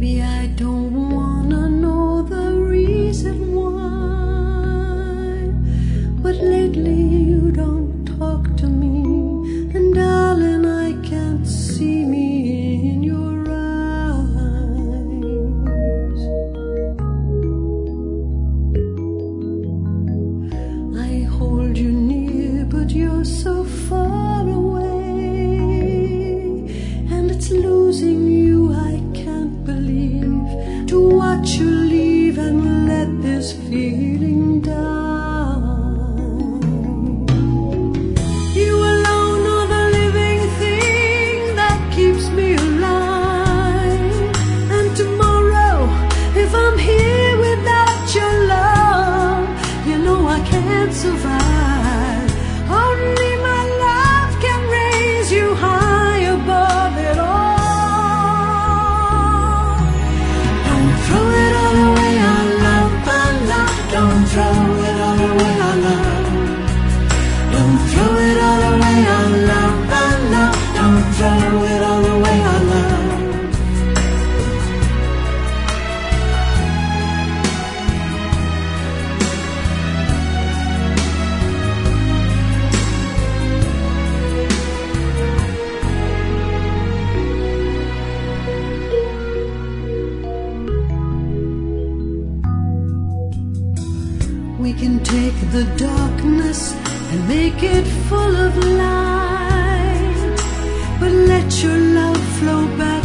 Maybe I don't wanna know the reason why, but lately you don't talk to me, and darling, I can't see me in your eyes. I hold you near, but you're so far away, and it's losing you I can't believe, to watch you leave and let this feeling die. You alone are the living thing that keeps me alive, and tomorrow, if I'm here without your love, you know I can't survive. Only my love can raise you high above it all. Don't throw it all away, our love, my love. Don't throw it all away, our love. Don't throw it all away, our love, my love. Don't throw it all away, our love. We can take the darkness and make it full of light, but let your love flow back